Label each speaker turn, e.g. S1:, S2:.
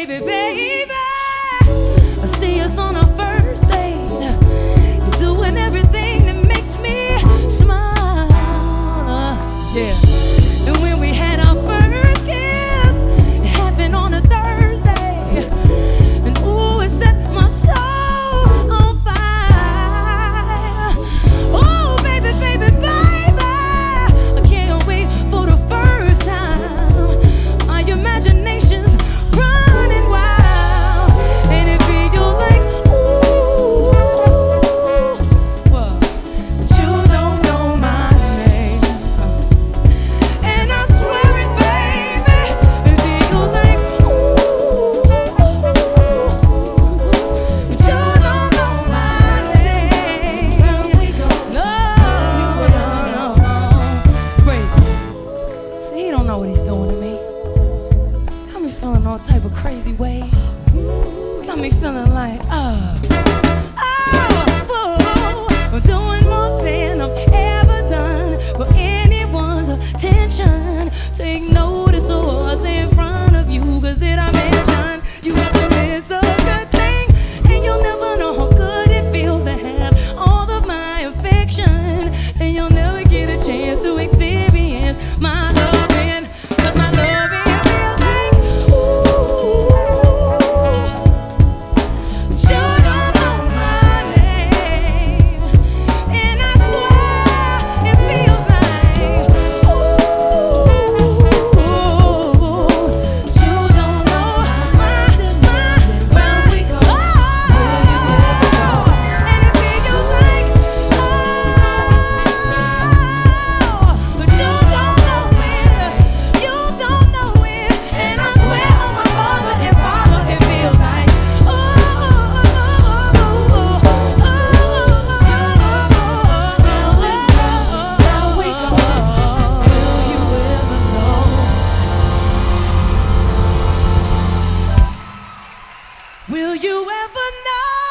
S1: baby, baby. I see us on our first date. You're doing everything that makes me smile. Yeah. And when we had our first kiss, it happened on a Thursday. And ooh, it set my soul on fire. Oh, baby, baby, baby, I can't wait for the first time. My imagination's running wild, and it feels like ooh, what? But you don't know my name, and I swear it, baby, it feels like ooh, but you don't know my name. No. Wait. See, he don't know what he's doing to me. Got me feeling all type of crazy ways. Got me feeling like, I'm doing more than I've ever done for anyone's attention. Take notice of what's in front of you, 'cause did I mention you have to miss a good thing? And you'll never know how good it feels to have all of my affection. And you'll never get a chance to experience my loving, 'cause my loving feels like ooh, but you don't know my name, and I swear it feels like ooh, but you don't know my and it feels like but you don't know it, you don't know it, and I swear on my mother and father it feels like now we go. Will you ever know?